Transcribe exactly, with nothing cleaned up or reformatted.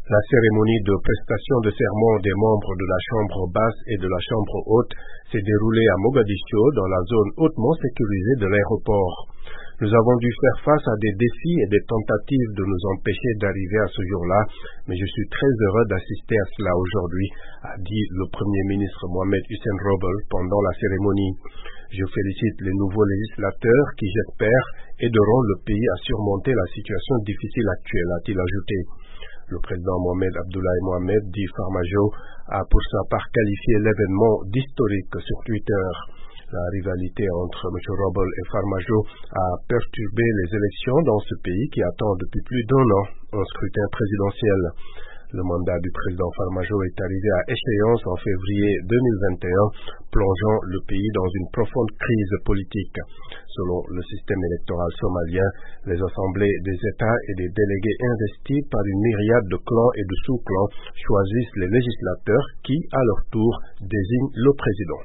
La cérémonie de prestation de serment des membres de la Chambre basse et de la Chambre haute s'est déroulée à Mogadiscio, dans la zone hautement sécurisée de l'aéroport. Nous avons dû faire face à des défis et des tentatives de nous empêcher d'arriver à ce jour-là, mais je suis très heureux d'assister à cela aujourd'hui, a dit le Premier ministre Mohamed Hussein Roble pendant la cérémonie. Je félicite les nouveaux législateurs qui, j'espère, aideront le pays à surmonter la situation difficile actuelle, a-t-il ajouté. Le président Mohamed Abdoulaye Mohamed, dit Farmajo, a pour sa part qualifié l'événement d'historique sur Twitter. La rivalité entre M. Roble et Farmajo a perturbé les élections dans ce pays qui attend depuis plus d'un an un scrutin présidentiel. Le mandat du président Farmajo est arrivé à échéance en février deux mille vingt et un, plongeant le pays dans une profonde crise politique. Selon le système électoral somalien, les assemblées des États et des délégués investis par une myriade de clans et de sous-clans choisissent les législateurs qui, à leur tour, désignent le président.